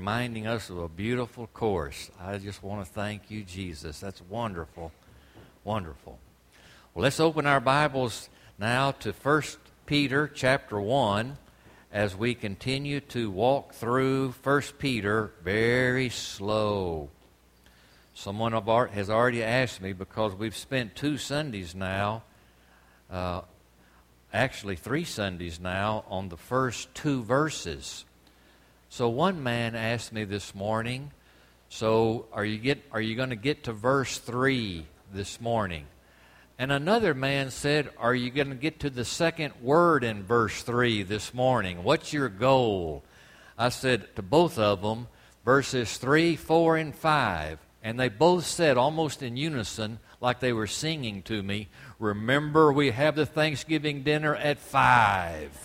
reminding us of a beautiful course. I just want to thank you, Jesus. That's wonderful, wonderful. Well, let's open our Bibles now to 1 Peter chapter 1 as we continue to walk through 1 Peter very slow. Someone has already asked me, because we've spent 2 Sundays now, actually 3 Sundays now, on the first 2 verses. So one man asked me this morning, so are you going to get to verse 3 this morning? And another man said, are you going to get to the second word in verse 3 this morning? What's your goal? I said to both of them, verses 3, 4, and 5. And they both said, almost in unison, like they were singing to me, remember we have the Thanksgiving dinner at 5.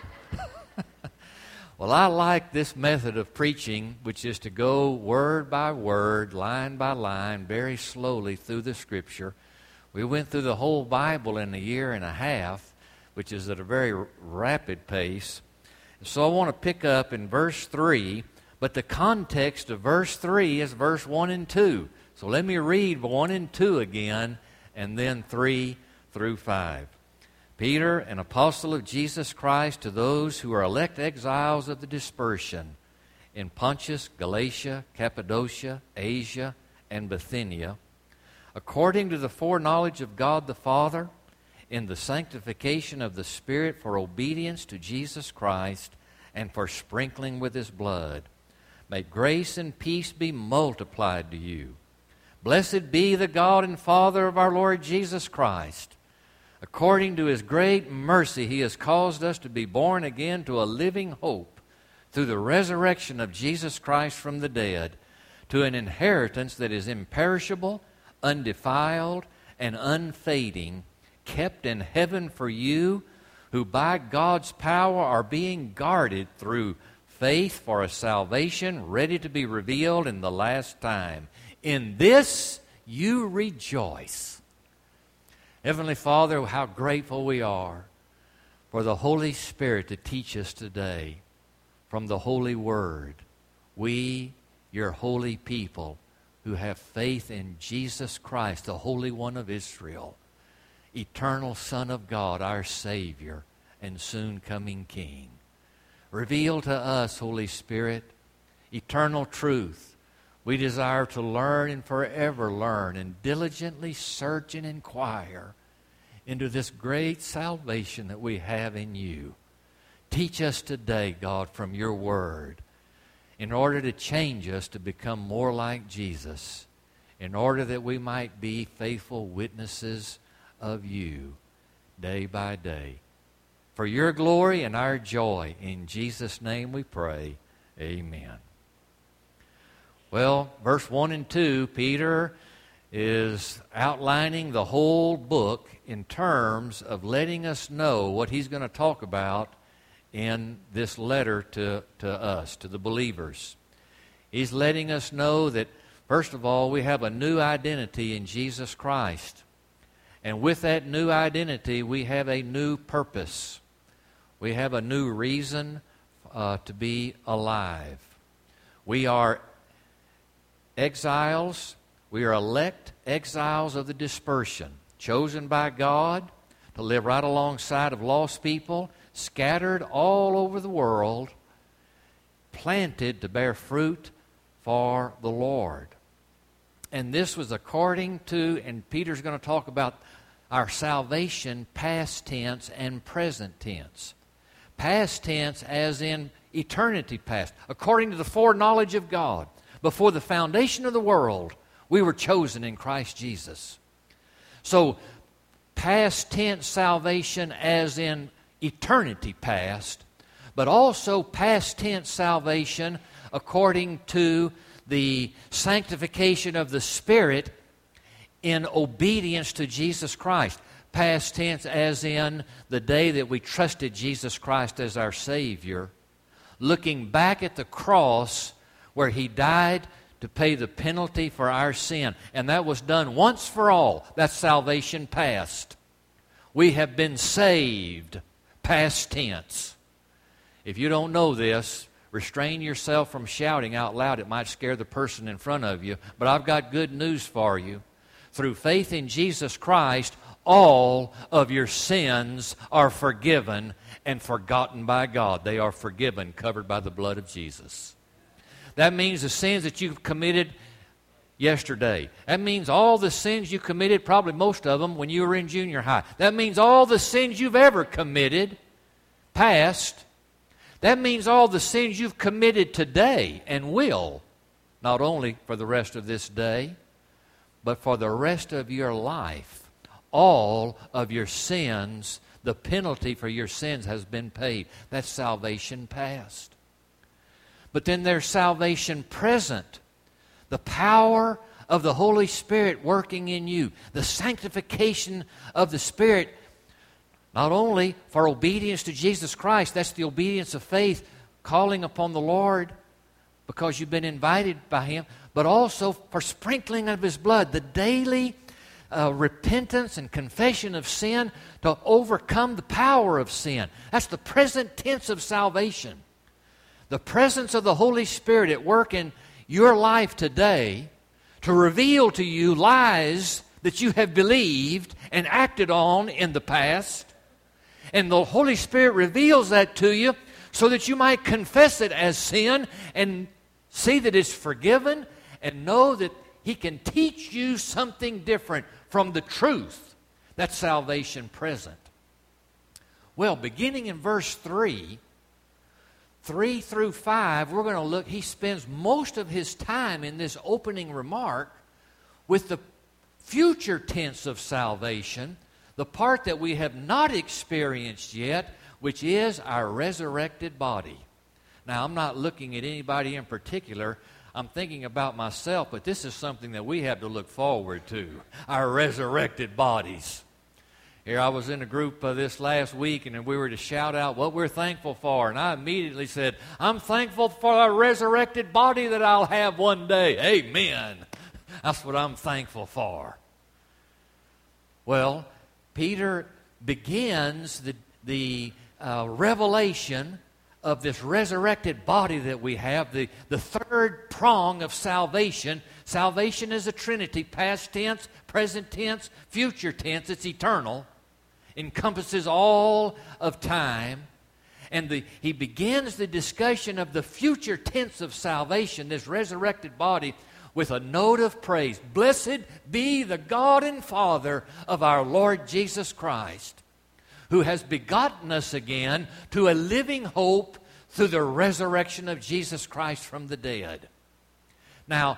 Well, I like this method of preaching, which is to go word by word, line by line, very slowly through the Scripture. We went through the whole Bible in a year and a half, which is at a very rapid pace. So I want to pick up in verse 3, but the context of verse 3 is verse 1 and 2. So let me read 1 and 2 again, and then 3 through 5. Peter, an apostle of Jesus Christ, to those who are elect exiles of the dispersion in Pontus, Galatia, Cappadocia, Asia, and Bithynia, according to the foreknowledge of God the Father, in the sanctification of the Spirit for obedience to Jesus Christ and for sprinkling with His blood, may grace and peace be multiplied to you. Blessed be the God and Father of our Lord Jesus Christ. According to His great mercy, He has caused us to be born again to a living hope through the resurrection of Jesus Christ from the dead, to an inheritance that is imperishable, undefiled, and unfading, kept in heaven for you, who by God's power are being guarded through faith for a salvation ready to be revealed in the last time. In this you rejoice. Heavenly Father, how grateful we are for the Holy Spirit to teach us today from the Holy Word. We, your holy people, who have faith in Jesus Christ, the Holy One of Israel, eternal Son of God, our Savior and soon coming King. Reveal to us, Holy Spirit, eternal truth. We desire to learn and forever learn and diligently search and inquire into this great salvation that we have in you. Teach us today, God, from your word, in order to change us to become more like Jesus, in order that we might be faithful witnesses of you day by day. For your glory and our joy, in Jesus' name we pray. Amen. Well, verse 1 and 2, Peter is outlining the whole book in terms of letting us know what he's going to talk about in this letter to us, to the believers. He's letting us know that, first of all, we have a new identity in Jesus Christ. And with that new identity, we have a new purpose. We have a new reason to be alive. We are exiles. We are elect exiles of the dispersion, chosen by God to live right alongside of lost people, scattered all over the world, planted to bear fruit for the Lord. And this was according to, and Peter's going to talk about our salvation, past tense and present tense. Past tense as in eternity past. According to the foreknowledge of God, before the foundation of the world, we were chosen in Christ Jesus. So, past tense salvation as in eternity past, but also past tense salvation according to the sanctification of the Spirit in obedience to Jesus Christ. Past tense as in the day that we trusted Jesus Christ as our Savior, looking back at the cross where He died to pay the penalty for our sin. And that was done once for all. That's salvation past. We have been saved, past tense. If you don't know this, restrain yourself from shouting out loud. It might scare the person in front of you. But I've got good news for you. Through faith in Jesus Christ, all of your sins are forgiven and forgotten by God. They are forgiven, covered by the blood of Jesus. That means the sins that you've committed yesterday. That means all the sins you committed, probably most of them, when you were in junior high. That means all the sins you've ever committed, past. That means all the sins you've committed today and will, not only for the rest of this day, but for the rest of your life. All of your sins, the penalty for your sins has been paid. That's salvation past. But then there's salvation present. The power of the Holy Spirit working in you. The sanctification of the Spirit, not only for obedience to Jesus Christ, that's the obedience of faith, calling upon the Lord because you've been invited by Him, but also for sprinkling of His blood, the daily repentance and confession of sin to overcome the power of sin. That's the present tense of salvation. The presence of the Holy Spirit at work in your life today to reveal to you lies that you have believed and acted on in the past. And the Holy Spirit reveals that to you so that you might confess it as sin and see that it's forgiven and know that He can teach you something different from the truth. That's salvation present. Well, beginning in verse 3 through 5, we're going to look, he spends most of his time in this opening remark with the future tense of salvation, the part that we have not experienced yet, which is our resurrected body. Now, I'm not looking at anybody in particular. I'm thinking about myself, but this is something that we have to look forward to, our resurrected bodies. Here I was in a group this last week, and we were to shout out what we're thankful for. And I immediately said, I'm thankful for a resurrected body that I'll have one day. Amen. That's what I'm thankful for. Well, Peter begins the revelation of this resurrected body that we have, the third prong of salvation. Salvation is a trinity, past tense, present tense, future tense. It's eternal. Encompasses all of time. And he begins the discussion of the future tense of salvation, this resurrected body, with a note of praise. Blessed be the God and Father of our Lord Jesus Christ, who has begotten us again to a living hope through the resurrection of Jesus Christ from the dead. Now,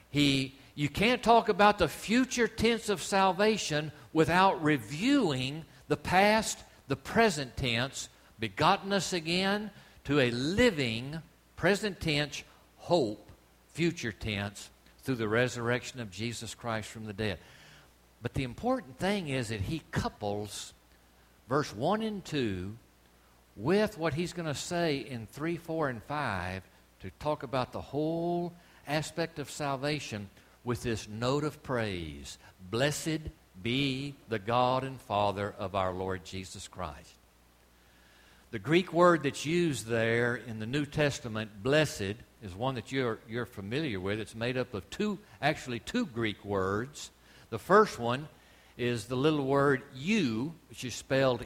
you can't talk about the future tense of salvation without reviewing the past, the present tense, begotten us again to a living, present tense, hope, future tense, through the resurrection of Jesus Christ from the dead. But the important thing is that he couples verse 1 and 2 with what he's going to say in 3, 4, and 5 to talk about the whole aspect of salvation with this note of praise. Blessed be the God and Father of our Lord Jesus Christ. The Greek word that's used there in the New Testament, blessed, is one that you're familiar with. It's made up of two Greek words. The first one is the little word eu, which is spelled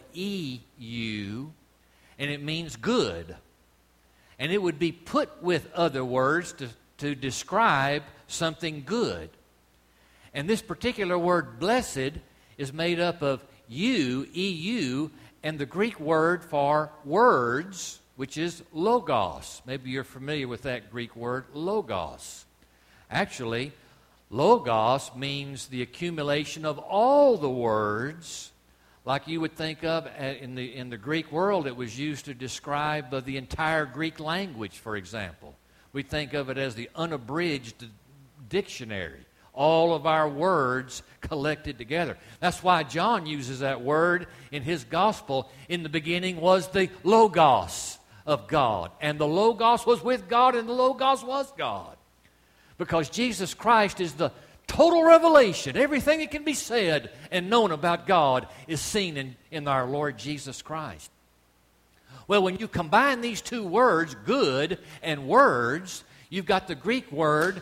E-U, and it means good. And it would be put with other words to describe something good. And this particular word, blessed, is made up of eu, E-U, and the Greek word for words, which is logos. Maybe you're familiar with that Greek word, logos. Actually, logos means the accumulation of all the words, like you would think of in the Greek world. It was used to describe the entire Greek language, for example. We think of it as the unabridged dictionary. All of our words collected together. That's why John uses that word in his gospel. In the beginning was the Logos of God. And the Logos was with God, and the Logos was God. Because Jesus Christ is the total revelation. Everything that can be said and known about God is seen in our Lord Jesus Christ. Well, when you combine these two words, good and words, you've got the Greek word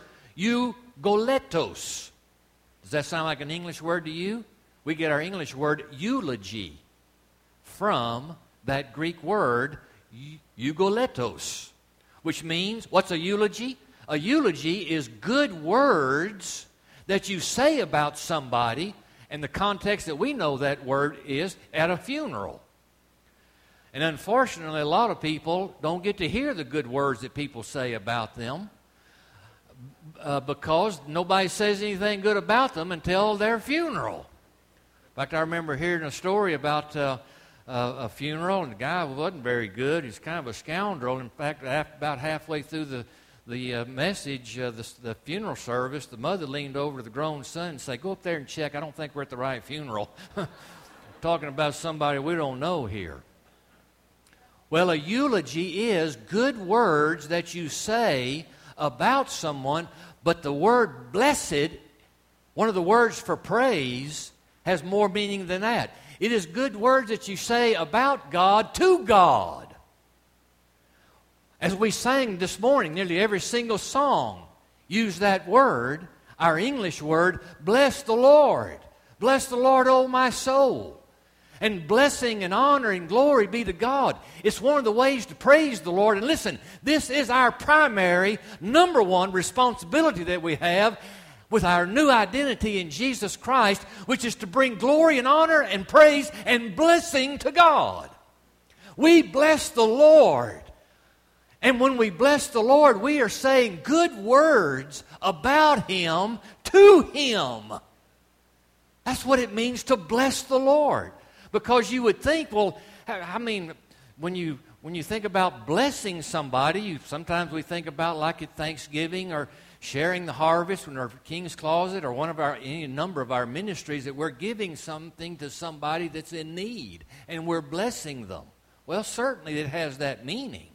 eugoletos. Does that sound like an English word to you? We get our English word eulogy from that Greek word eugoletos, which means, what's a eulogy? A eulogy is good words that you say about somebody, and the context that we know that word is at a funeral. And unfortunately, a lot of people don't get to hear the good words that people say about them because nobody says anything good about them until their funeral. In fact, I remember hearing a story about a funeral, and the guy wasn't very good. He's kind of a scoundrel. In fact, about halfway through the message, the funeral service, the mother leaned over to the grown son and said, "Go up there and check. I don't think we're at the right funeral." Talking about somebody we don't know here. Well, a eulogy is good words that you say about someone, but the word blessed, one of the words for praise, has more meaning than that. It is good words that you say about God to God. As we sang this morning, nearly every single song used that word, our English word, bless the Lord. Bless the Lord, O my soul. And blessing and honor and glory be to God. It's one of the ways to praise the Lord. And listen, this is our primary, number one responsibility that we have with our new identity in Jesus Christ, which is to bring glory and honor and praise and blessing to God. We bless the Lord. And when we bless the Lord, we are saying good words about Him to Him. That's what it means to bless the Lord. Because you would think, well, I mean, when you think about blessing somebody, sometimes we think about like at Thanksgiving or sharing the harvest in our King's Closet or any number of our ministries that we're giving something to somebody that's in need and we're blessing them. Well, certainly it has that meaning.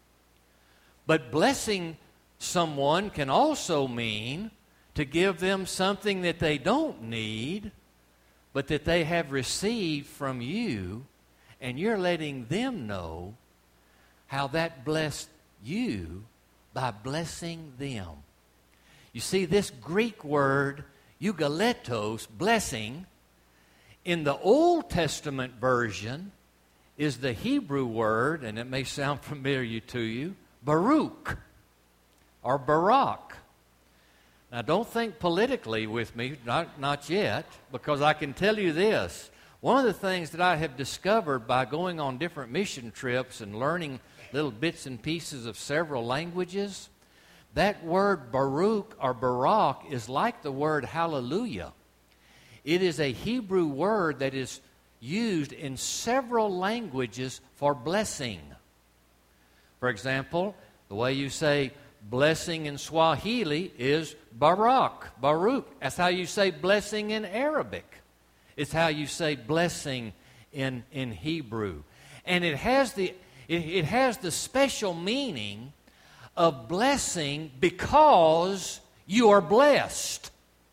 But blessing someone can also mean to give them something that they don't need, but that they have received from you, and you're letting them know how that blessed you by blessing them. You see, this Greek word, eugoletos, blessing, in the Old Testament version is the Hebrew word, and it may sound familiar to you, Baruch or Barak. Now, don't think politically with me, not yet, because I can tell you this. One of the things that I have discovered by going on different mission trips and learning little bits and pieces of several languages, that word Baruch or Barak is like the word hallelujah. It is a Hebrew word that is used in several languages for blessing. For example, the way you say blessing in Swahili is Barak, Baruch. That's how you say blessing in Arabic. It's how you say blessing in Hebrew. And it has the special meaning of blessing because you are blessed.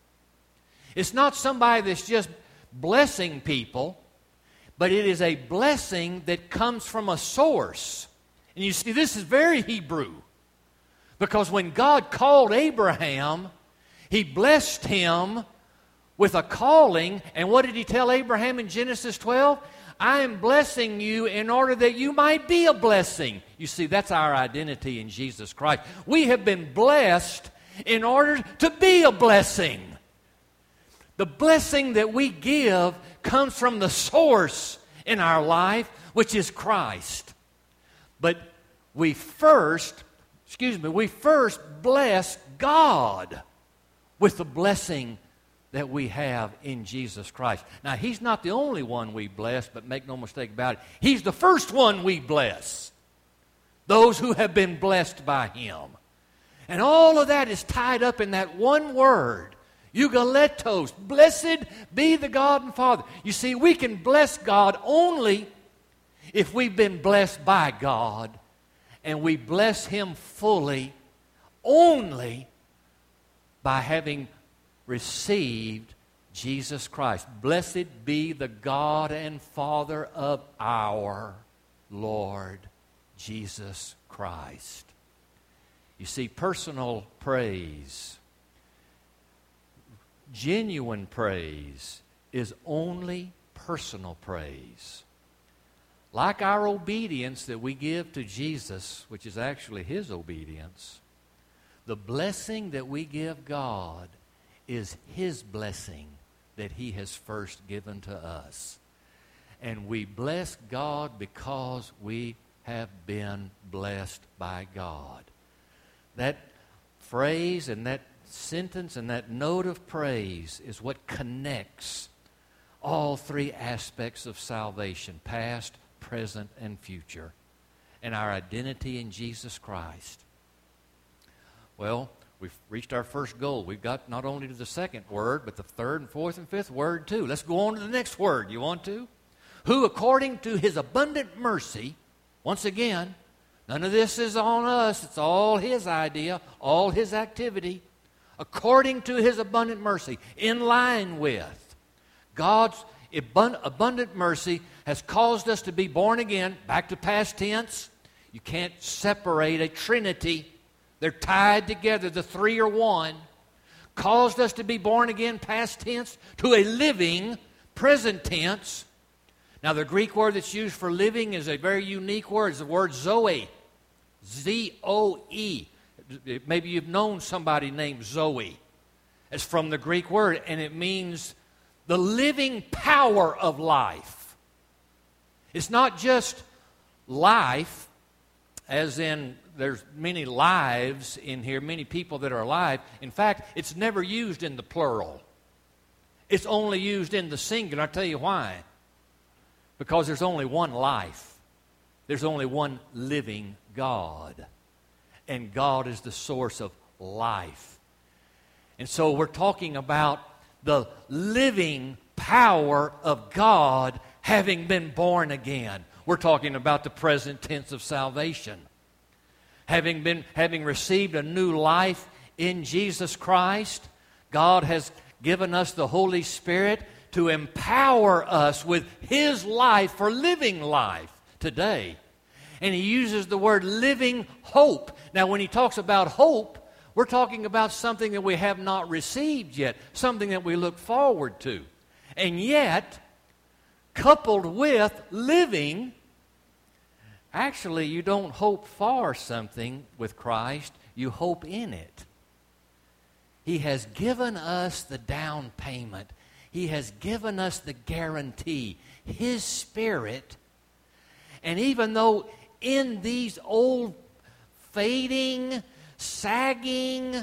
It's not somebody that's just blessing people, but it is a blessing that comes from a source. And you see, this is very Hebrew. Because when God called Abraham, He blessed him with a calling. And what did He tell Abraham in Genesis 12? I am blessing you in order that you might be a blessing. You see, that's our identity in Jesus Christ. We have been blessed in order to be a blessing. The blessing that we give comes from the source in our life, which is Christ. But we first bless God with the blessing that we have in Jesus Christ. Now, He's not the only one we bless, but make no mistake about it, He's the first one we bless. Those who have been blessed by Him. And all of that is tied up in that one word, eugoletos. Blessed be the God and Father. You see, we can bless God only if we've been blessed by God, and we bless Him fully only by having received Jesus Christ. Blessed be the God and Father of our Lord Jesus Christ. You see, personal praise, genuine praise, is only personal praise. Like our obedience that we give to Jesus, which is actually His obedience, the blessing that we give God is His blessing that He has first given to us. And we bless God because we have been blessed by God. That phrase and that sentence and that note of praise is what connects all three aspects of salvation: past, present, and future, and our identity in Jesus Christ. Well, we've reached our first goal. We've got not only to the second word, but the third and fourth and fifth word too. Let's go on to the next word. You want to? Who, according to His abundant mercy, once again, none of this is on us. It's all His idea, all His activity. According to His abundant mercy, in line with God's abundant mercy, has caused us to be born again. Back to past tense. You can't separate a trinity. They're tied together. The three are one. Caused us to be born again, past tense, to a living, present tense. Now, the Greek word that's used for living is a very unique word. It's the word Zoe. Z-O-E. Maybe you've known somebody named Zoe. It's from the Greek word, and it means the living power of life. It's not just life, as in there's many lives in here, many people that are alive. In fact, it's never used in the plural. It's only used in the singular. I'll tell you why. Because there's only one life. There's only one living God. And God is the source of life. And so we're talking about the living power of God having been born again. We're talking about the present tense of salvation. Having received a new life in Jesus Christ, God has given us the Holy Spirit to empower us with His life for living life today. And He uses the word living hope. Now, when He talks about hope, we're talking about something that we have not received yet, something that we look forward to. And yet, coupled with living, actually, you don't hope for something with Christ, you hope in it. He has given us the down payment. He has given us the guarantee, His Spirit. And even though in these old, fading, sagging,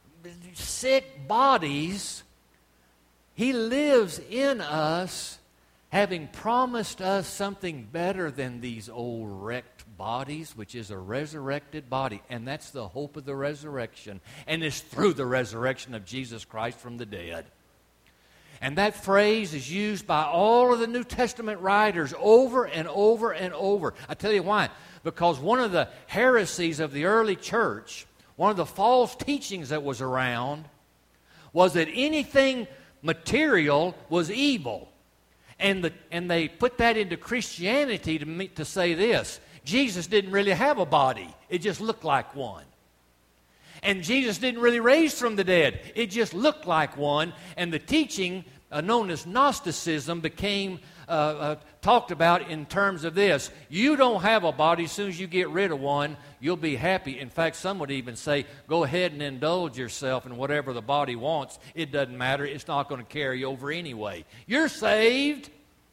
sick bodies, He lives in us, having promised us something better than these old wrecked bodies, which is a resurrected body. And that's the hope of the resurrection. And it's through the resurrection of Jesus Christ from the dead. And that phrase is used by all of the New Testament writers over and over and over. I tell you why. Because one of the heresies of the early church, one of the false teachings that was around, was that anything material was evil. And they put that into Christianity to say this: Jesus didn't really have a body. It just looked like one. And Jesus didn't really raise from the dead. It just looked like one. And the teaching known as Gnosticism became talked about in terms of this: you don't have a body. As soon as you get rid of one, you'll be happy. In fact, some would even say, go ahead and indulge yourself in whatever the body wants. It doesn't matter. It's not going to carry over anyway. You're saved.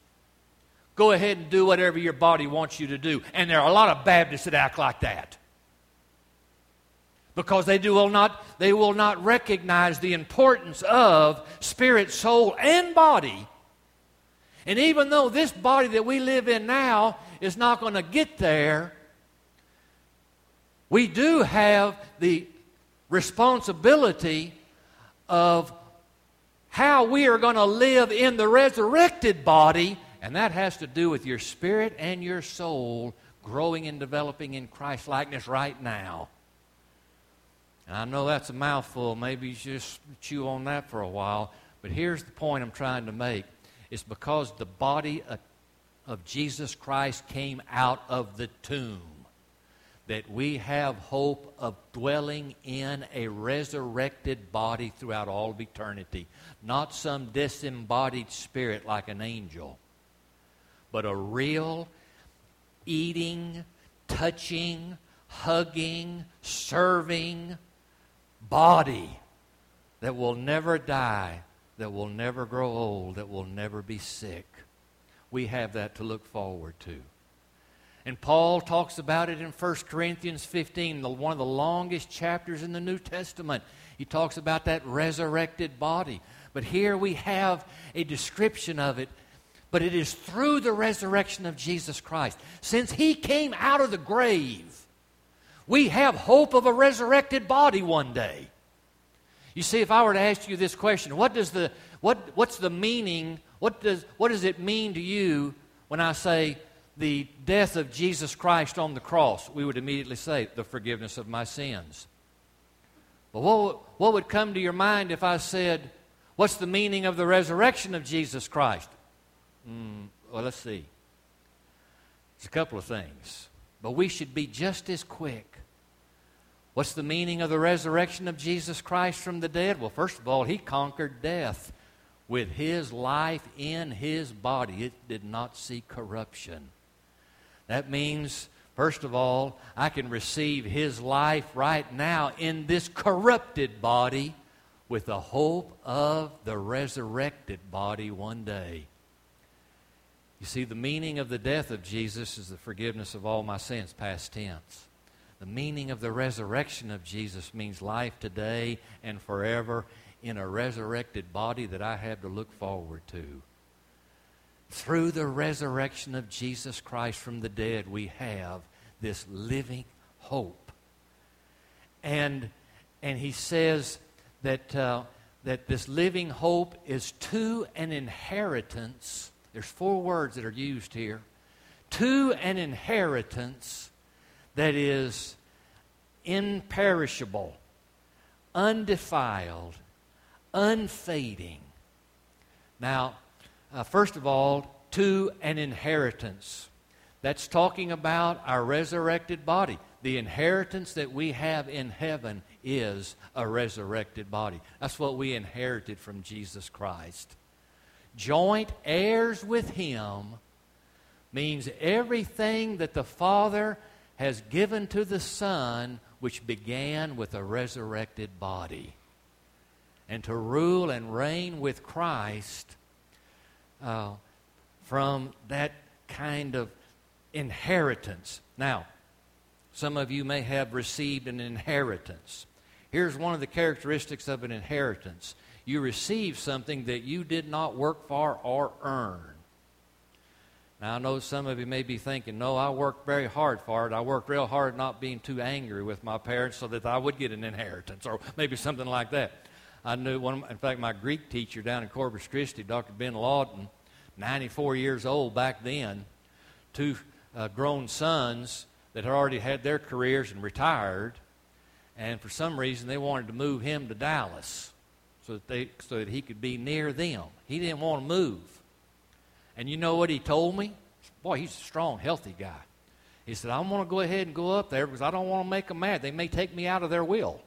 Go ahead and do whatever your body wants you to do. And there are a lot of Baptists that act like that, because they will not recognize the importance of spirit, soul, and body. And even though this body that we live in now is not going to get there, we do have the responsibility of how we are going to live in the resurrected body, and that has to do with your spirit and your soul growing and developing in Christ-likeness right now. And I know that's a mouthful. Maybe you should just chew on that for a while. But here's the point I'm trying to make. It's because the body of Jesus Christ came out of the tomb. that we have hope of dwelling in a resurrected body throughout all of eternity. Not some disembodied spirit like an angel, but a real eating, touching, hugging, serving body that will never die, that will never grow old, that will never be sick. We have that to look forward to. And Paul talks about it in 1 Corinthians 15, one of the longest chapters in the New Testament. He talks about that resurrected body. But here we have a description of it. But it is through the resurrection of Jesus Christ. Since He came out of the grave, we have hope of a resurrected body one day. You see, if I were to ask you this question, what's the meaning, what does it mean to you when I say the death of Jesus Christ on the cross? We would immediately say, the forgiveness of my sins. But what would come to your mind if I said, what's the meaning of the resurrection of Jesus Christ? Well, let's see. It's a couple of things. But we should be just as quick. What's the meaning of the resurrection of Jesus Christ from the dead? Well, first of all, He conquered death with His life in His body. It did not see corruption. That means, first of all, I can receive His life right now in this corrupted body with the hope of the resurrected body one day. You see, the meaning of the death of Jesus is the forgiveness of all my sins, past tense. The meaning of the resurrection of Jesus means life today and forever in a resurrected body that I have to look forward to. Through the resurrection of Jesus Christ from the dead, we have this living hope. And He says that this living hope is to an inheritance. There's 4 words that are used here. To an inheritance that is imperishable, undefiled, unfading. Now, first of all, to an inheritance. That's talking about our resurrected body. The inheritance that we have in heaven is a resurrected body. That's what we inherited from Jesus Christ. Joint heirs with Him means everything that the Father has given to the Son, which began with a resurrected body. And to rule and reign with Christ from that kind of inheritance. Now, some of you may have received an inheritance. Here's one of the characteristics of an inheritance. You receive something that you did not work for or earn. Now, I know some of you may be thinking, no, I worked very hard for it. I worked real hard not being too angry with my parents so that I would get an inheritance, or maybe something like that. I knew in fact, my Greek teacher down in Corpus Christi, Dr. Ben Lawton, 94 years old back then, 2 grown sons that had already had their careers and retired, and for some reason they wanted to move him to Dallas so that he could be near them. He didn't want to move. And you know what he told me? Boy, he's a strong, healthy guy. He said, I want to go ahead and go up there because I don't want to make them mad. They may take me out of their will.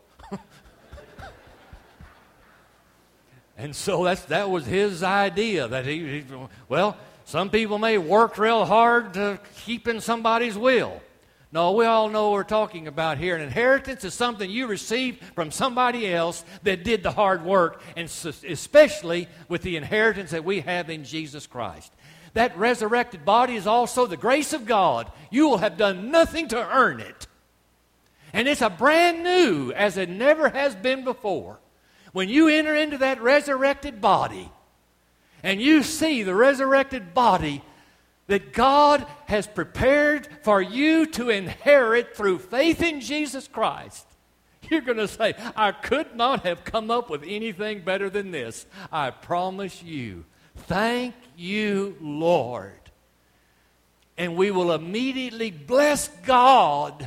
And so that was his idea. Well, some people may work real hard to keep in somebody's will. No, we all know what we're talking about here. An inheritance is something you received from somebody else that did the hard work, and especially with the inheritance that we have in Jesus Christ. That resurrected body is also the grace of God. You will have done nothing to earn it. And it's a brand new as it never has been before. When you enter into that resurrected body and you see the resurrected body that God has prepared for you to inherit through faith in Jesus Christ, you're going to say, I could not have come up with anything better than this. I promise you. Thank you, Lord. And we will immediately bless God.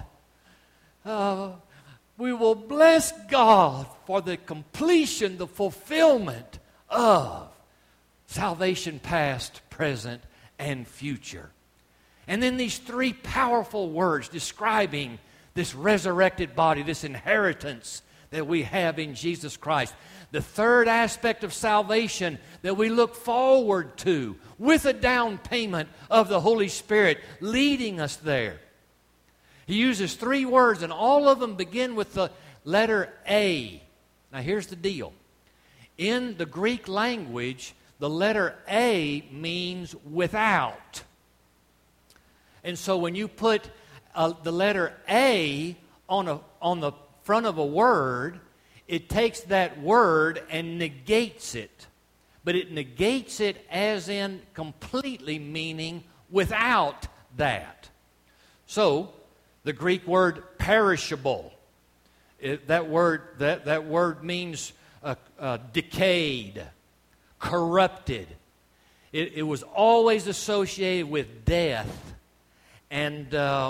We will bless God for the completion, the fulfillment of salvation past, present, and future. And then these 3 powerful words describing this resurrected body, this inheritance that we have in Jesus Christ. The third aspect of salvation that we look forward to with a down payment of the Holy Spirit leading us there. He uses three words, and all of them begin with the letter A. Now here's the deal. In the Greek language, the letter A means without. And so when you put the letter A on the front of a word, it takes that word and negates it. But it negates it as in completely meaning without that. So, the Greek word perishable, that word means decayed, corrupted. It was always associated with death and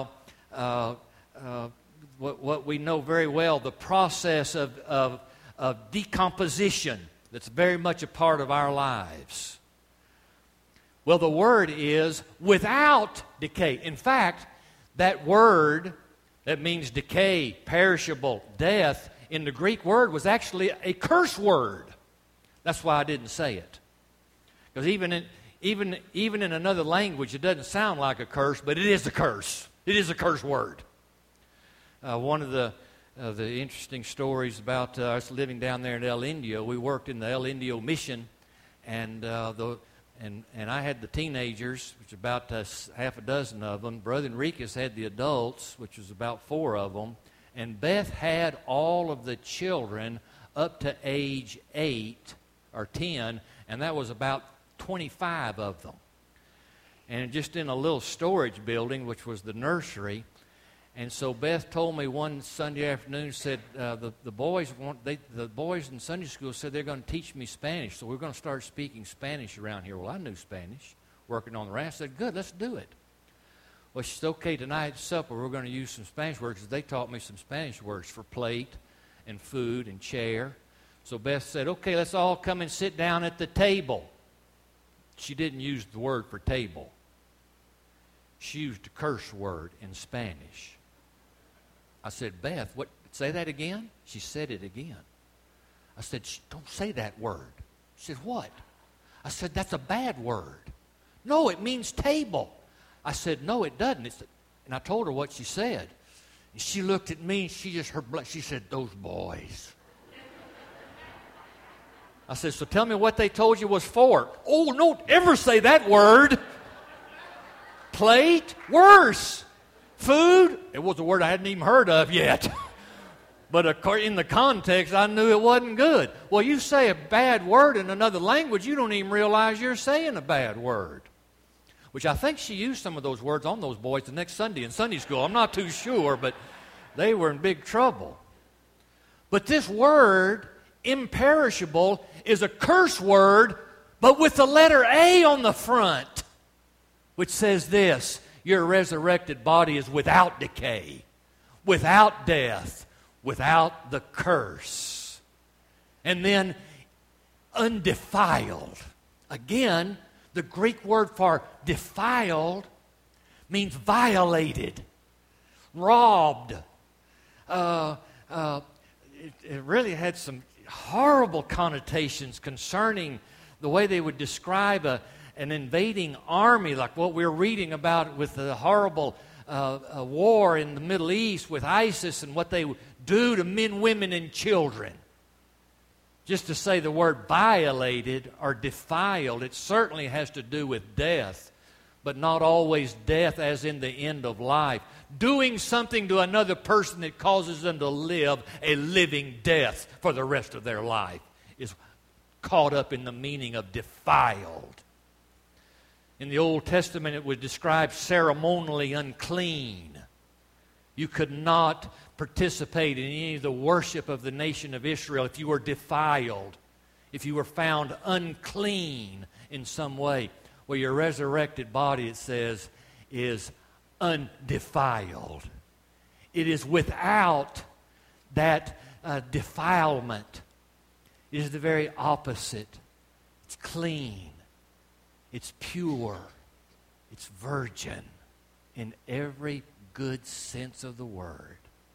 what we know very well, the process of decomposition that's very much a part of our lives. Well, the word is without decay. In fact, that word that means decay, perishable, death, in the Greek word was actually a curse word. That's why I didn't say it. Because even in another language, it doesn't sound like a curse, but it is a curse. It is a curse word. One of the interesting stories about us living down there in El Indio, we worked in the El Indio mission, and I had the teenagers, which was about half a dozen of them. Brother Enriquez had the adults, which was about 4 of them, and Beth had all of the children up to age 8 or 10, and that was about 25 of them. And just in a little storage building, which was the nursery. And so Beth told me one Sunday afternoon, said the boys in Sunday school said they're going to teach me Spanish, so we're going to start speaking Spanish around here. Well, I knew Spanish, working on the ranch. I said, good, let's do it. Well, she said, okay, tonight at supper we're going to use some Spanish words, because they taught me some Spanish words for plate and food and chair. So Beth said, okay, let's all come and sit down at the table. She didn't use the word for table. She used a curse word in Spanish. I said, Beth, what? Say that again? She said it again. I said, don't say that word. She said, what? I said, that's a bad word. No, it means table. I said, no, it doesn't. And I told her what she said. And she looked at me, and she said, those boys. I said, so tell me what they told you was fork. Oh, don't ever say that word. Plate, worse. Food, it was a word I hadn't even heard of yet. But in the context, I knew it wasn't good. Well, you say a bad word in another language, you don't even realize you're saying a bad word. Which I think she used some of those words on those boys the next Sunday in Sunday school. I'm not too sure, but they were in big trouble. But this word, imperishable, is a curse word, but with the letter A on the front, which says this: your resurrected body is without decay, without death, without the curse. And then undefiled. Again, the Greek word for defiled means violated, robbed. It really had some horrible connotations concerning the way they would describe an invading army, like what we're reading about with the horrible war in the Middle East with ISIS and what they do to men, women, and children. Just to say the word violated or defiled, it certainly has to do with death, but not always death as in the end of life. Doing something to another person that causes them to live a living death for the rest of their life is caught up in the meaning of defiled. In the Old Testament, it was described ceremonially unclean. You could not participate in any of the worship of the nation of Israel if you were defiled, if you were found unclean in some way. Well, your resurrected body, it says, is undefiled. It is without that defilement. It is the very opposite. It's clean. It's pure. It's virgin in every good sense of the word.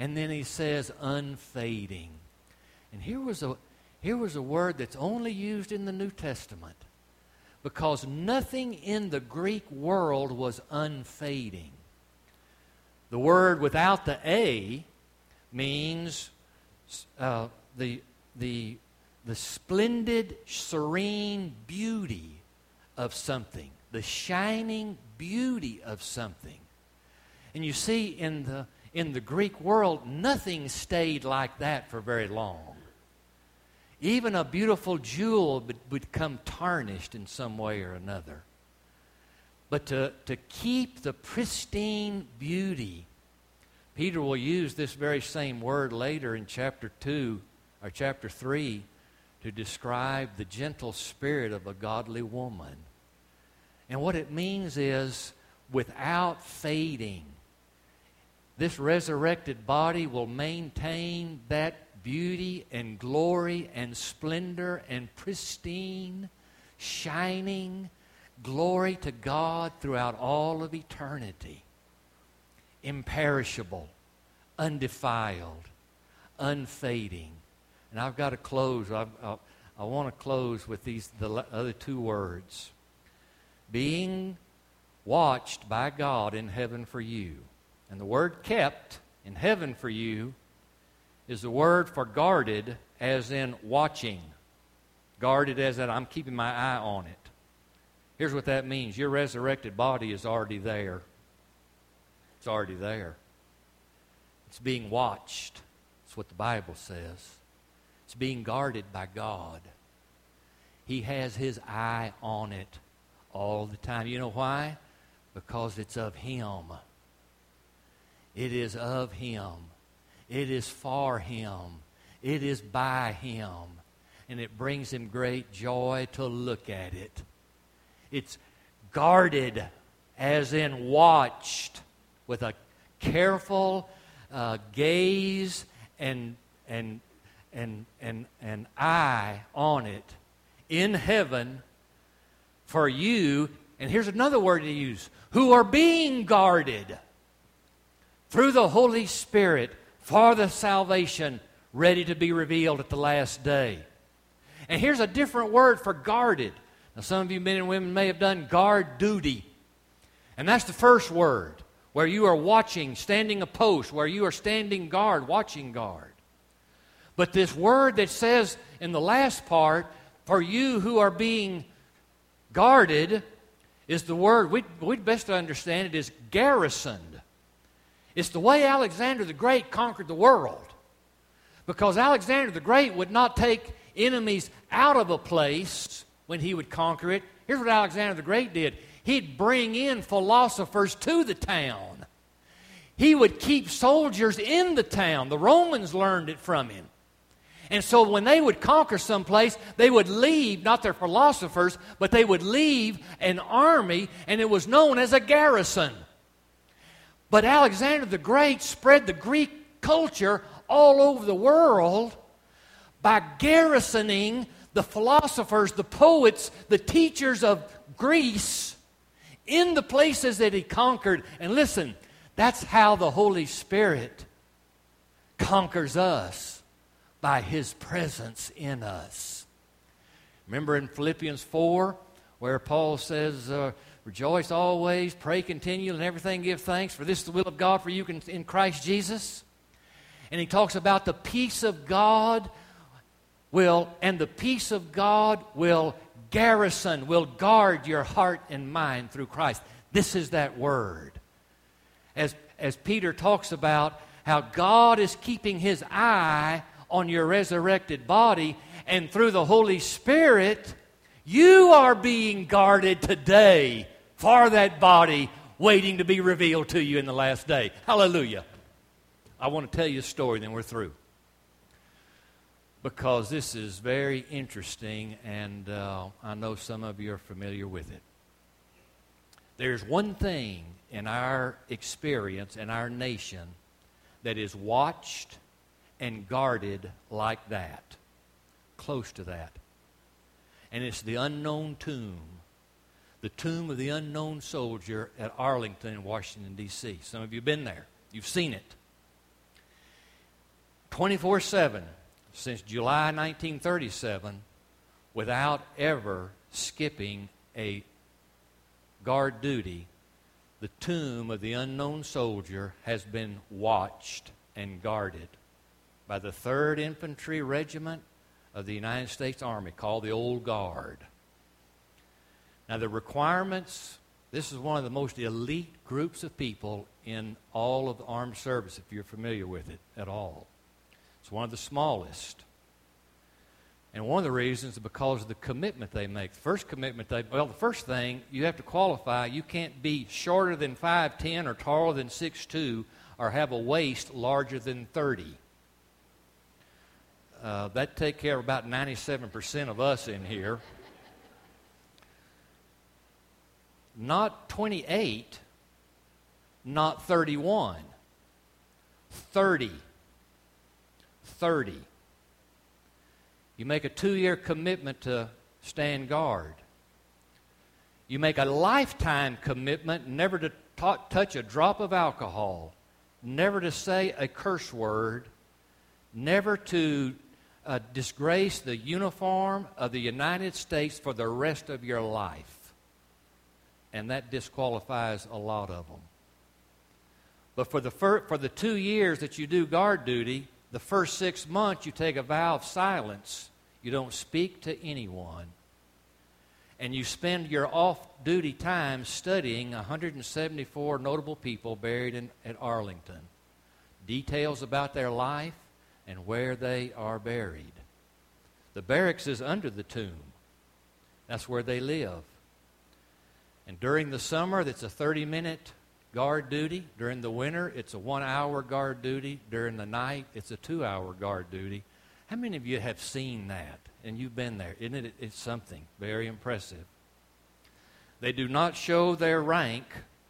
And then he says unfading. And here was a word that's only used in the New Testament, because nothing in the Greek world was unfading. The word without the A means the splendid, serene beauty of something, the shining beauty of something. And you see, in the Greek world, nothing stayed like that for very long. Even a beautiful jewel would become tarnished in some way or another. But to keep the pristine beauty, Peter will use this very same word later in chapter 2 or chapter 3 to describe the gentle spirit of a godly woman. And what it means is without fading. This resurrected body will maintain that beauty and glory and splendor and pristine, shining glory to God throughout all of eternity. Imperishable, undefiled, unfading. And I've got to close. I want to close with the other two words. Being watched by God in heaven for you. And the word kept in heaven for you is the word for guarded, as in watching. Guarded as in I'm keeping my eye on it. Here's what that means. Your resurrected body is already there. It's already there. It's being watched. That's what the Bible says. It's being guarded by God. He has His eye on it all the time. You know why? Because it's of Him. It is of Him. It is for Him. It is by Him. And it brings Him great joy to look at it. It's guarded, as in watched, with a careful gaze and eye on it in heaven for you. And here's another word to use: who are being guarded through the Holy Spirit for the salvation ready to be revealed at the last day. And here's a different word for guarded. Now, some of you men and women may have done guard duty. And that's the first word, where you are watching, standing a post, where you are standing guard, watching guard. But this word that says in the last part, for you who are being guarded, is the word, we'd best understand it is garrisoned. It's the way Alexander the Great conquered the world. Because Alexander the Great would not take enemies out of a place when he would conquer it. Here's what Alexander the Great did. He'd bring in philosophers to the town. He would keep soldiers in the town. The Romans learned it from him. And so when they would conquer someplace, they would leave, not their philosophers, but they would leave an army, and it was known as a garrison. But Alexander the Great spread the Greek culture all over the world by garrisoning the philosophers, the poets, the teachers of Greece in the places that he conquered. And listen, that's how the Holy Spirit conquers us, by His presence in us. Remember in Philippians 4 where Paul says, rejoice always, pray continually, and everything give thanks, for this is the will of God for you in Christ Jesus. And he talks about the peace of God will garrison, will guard your heart and mind through Christ. This is that word. As Peter talks about how God is keeping His eye on your resurrected body, and through the Holy Spirit, you are being guarded today for that body waiting to be revealed to you in the last day. Hallelujah. I want to tell you a story, then we're through. Because this is very interesting, and I know some of you are familiar with it. There's one thing in our experience, in our nation, that is watched and guarded like that, close to that. And it's the unknown tomb, the tomb of the unknown soldier at Arlington, Washington, D.C. Some of you have been there. You've seen it. 24/7 since July 1937 without ever skipping a guard duty. The tomb of the unknown soldier has been watched and guarded by the 3rd Infantry Regiment of the United States Army, called the Old Guard. Now the requirements, this is one of the most elite groups of people in all of the armed service, if you're familiar with it at all. It's one of the smallest. And one of the reasons is because of the commitment they make. The first thing, you have to qualify. You can't be shorter than 5'10" or taller than 6'2", or have a waist larger than 30. That take care of about 97% of us in here. Not 28, not 31. 30. 30. You make a 2-year commitment to stand guard. You make a lifetime commitment never to touch a drop of alcohol, never to say a curse word, never to disgrace the uniform of the United States for the rest of your life. And that disqualifies a lot of them. But for the 2 years that you do guard duty, the first 6 months you take a vow of silence. You don't speak to anyone. And you spend your off-duty time studying 174 notable people buried at Arlington. Details about their life and where they are buried. The barracks is under the tomb. That's where they live. And during the summer, it's a 30-minute guard duty. During the winter, it's a 1-hour guard duty. During the night, it's a 2-hour guard duty. How many of you have seen that? And you've been there. Isn't it? It's something very impressive. They do not show their rank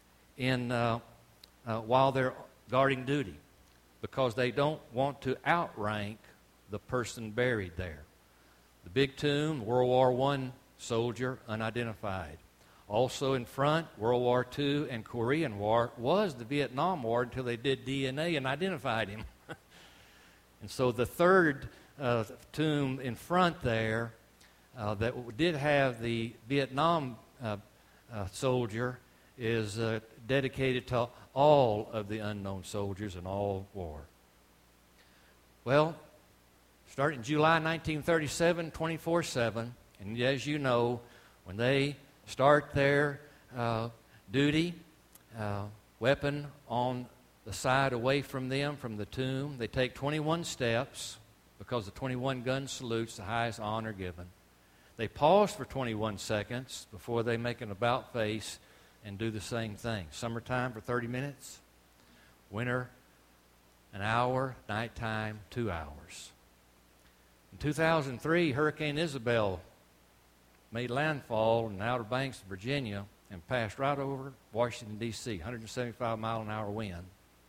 while they're guarding duty because they don't want to outrank the person buried there. The big tomb, World War I soldier, unidentified. Also in front, World War II and Korean War was the Vietnam War until they did DNA and identified him. And so the third tomb in front there that did have the Vietnam soldier is dedicated to all of the unknown soldiers in all war. Well, starting July 1937, 24/7, and as you know, when they start their duty, weapon on the side away from them, from the tomb, they take 21 steps because the 21 gun salute's the highest honor given. They pause for 21 seconds before they make an about face and do the same thing. Summertime for 30 minutes, winter an hour, nighttime 2 hours. In 2003, Hurricane Isabel made landfall in the Outer Banks of Virginia and passed right over Washington, D.C., 175-mile-an-hour wind.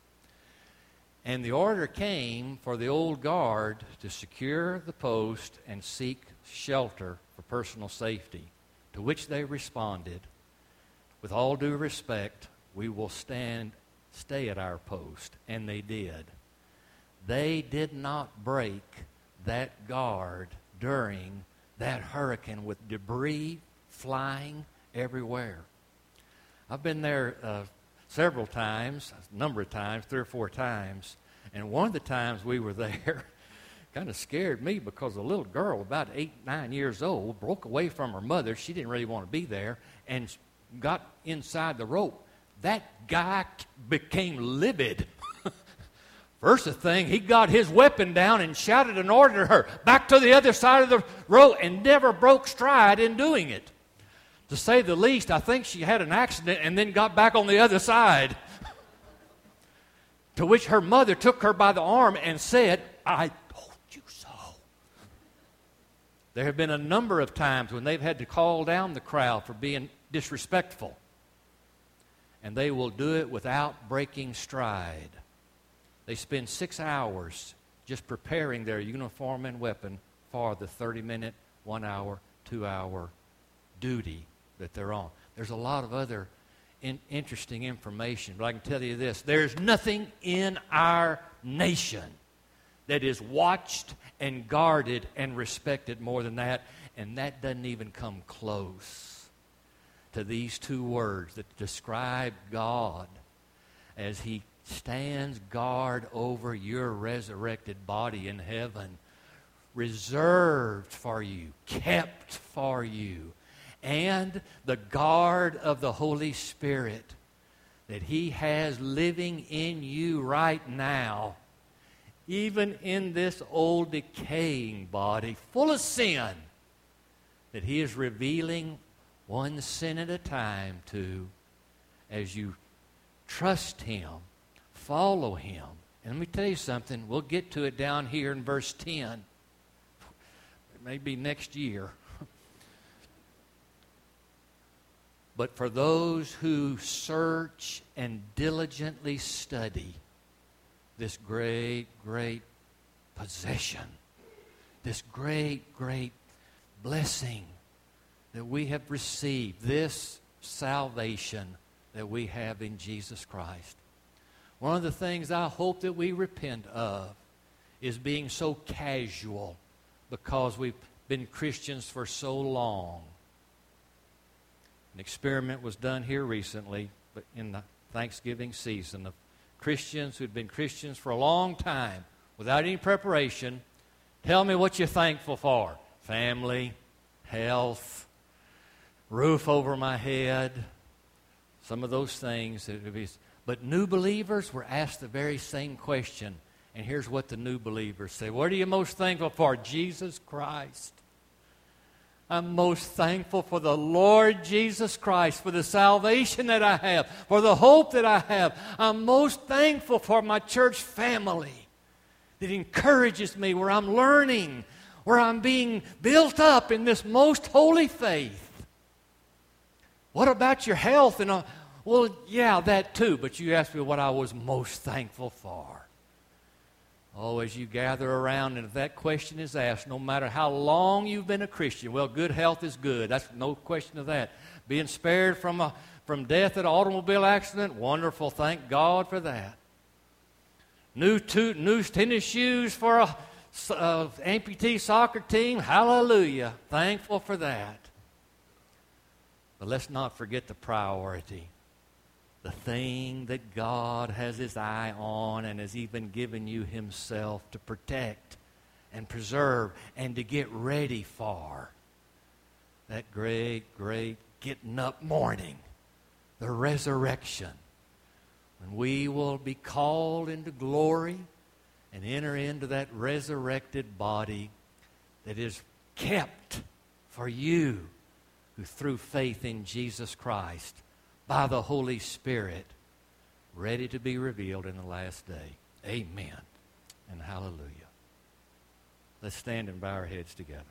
And the order came for the Old Guard to secure the post and seek shelter for personal safety, to which they responded, with all due respect, we will stay at our post. And they did. They did not break that guard during that hurricane with debris flying everywhere. I've been there several times, a number of times, 3 or 4 times, and one of the times we were there kind of scared me because a little girl about 8, 9 years old broke away from her mother. She didn't really want to be there and got inside the rope. That guy became livid. First thing, he got his weapon down and shouted an order to her, back to the other side of the rope, and never broke stride in doing it. To say the least, I think she had an accident and then got back on the other side. To which her mother took her by the arm and said, I told you so. There have been a number of times when they've had to call down the crowd for being disrespectful. And they will do it without breaking stride. They spend 6 hours just preparing their uniform and weapon for the 30-minute, 1-hour, 2-hour duty that they're on. There's a lot of other interesting information, but I can tell you this. There's nothing in our nation that is watched and guarded and respected more than that. And that doesn't even come close to these two words that describe God as He stands guard over your resurrected body in heaven, reserved for you, kept for you, and the guard of the Holy Spirit that He has living in you right now, even in this old decaying body full of sin, that He is revealing one sin at a time to as you trust Him, follow Him. And let me tell you something, we'll get to it down here in verse 10. It may be next year. But for those who search and diligently study this great, great possession, this great, great blessing that we have received, this salvation that we have in Jesus Christ. One of the things I hope that we repent of is being so casual because we've been Christians for so long. An experiment was done here recently, but in the Thanksgiving season, of Christians who'd been Christians for a long time without any preparation. Tell me what you're thankful for. Family, health, roof over my head, some of those things. But new believers were asked the very same question. And here's what the new believers say. What are you most thankful for? Jesus Christ. I'm most thankful for the Lord Jesus Christ, for the salvation that I have, for the hope that I have. I'm most thankful for my church family that encourages me, where I'm learning, where I'm being built up in this most holy faith. What about your health? And well, yeah, that too. But you asked me what I was most thankful for. Oh, as you gather around, and if that question is asked, no matter how long you've been a Christian, well, good health is good. That's no question of that. Being spared from death at an automobile accident, wonderful. Thank God for that. New tennis shoes for a amputee soccer team, hallelujah. Thankful for that. But let's not forget the priority. The thing that God has His eye on and has even given you Himself to protect and preserve and to get ready for. That great, great getting up morning. The resurrection. When we will be called into glory and enter into that resurrected body that is kept for you who through faith in Jesus Christ by the Holy Spirit, ready to be revealed in the last day. Amen and hallelujah. Let's stand and bow our heads together.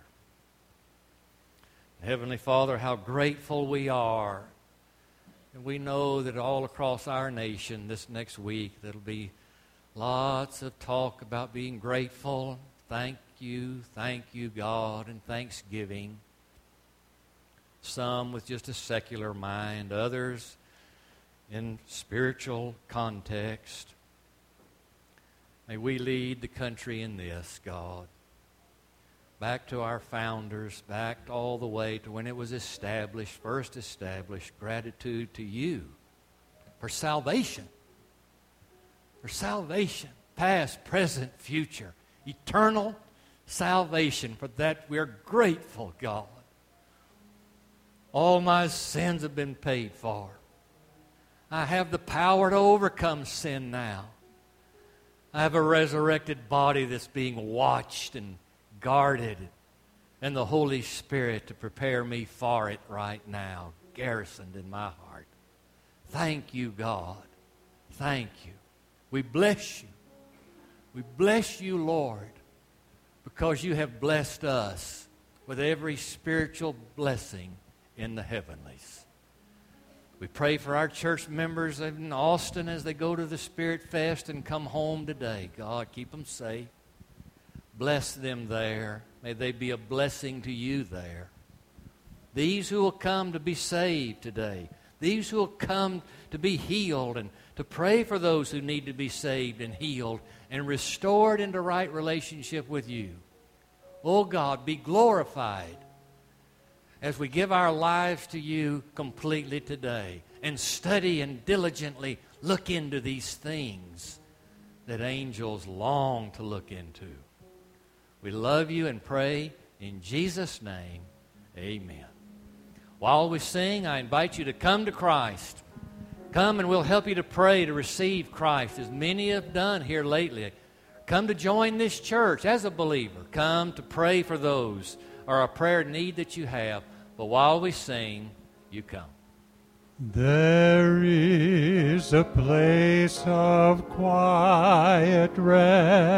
Heavenly Father, how grateful we are. And we know that all across our nation this next week, there'll be lots of talk about being grateful. Thank you, God, and thanksgiving. Some with just a secular mind, others in spiritual context. May we lead the country in this, God. Back to our founders, back all the way to when it was established, first established, gratitude to you for salvation. For salvation, past, present, future, eternal salvation. For that we are grateful, God. All my sins have been paid for. I have the power to overcome sin now. I have a resurrected body that's being watched and guarded, and the Holy Spirit to prepare me for it right now, garrisoned in my heart. Thank you, God. Thank you. We bless you. We bless you, Lord, because you have blessed us with every spiritual blessing in the heavenlies. We pray for our church members in Austin as they go to the Spirit Fest and come home today. God, keep them safe. Bless them there. May they be a blessing to you there. These who will come to be saved today, These who will come to be healed and to pray for those who need to be saved and healed and restored into right relationship with you. Oh God, be glorified as we give our lives to you completely today and study and diligently look into these things that angels long to look into. We love you and pray in Jesus' name, amen. While we sing, I invite you to come to Christ. Come and we'll help you to pray to receive Christ, as many have done here lately. Come to join this church as a believer. Come to pray for those or a prayer need that you have. But while we sing, you come. There is a place of quiet rest.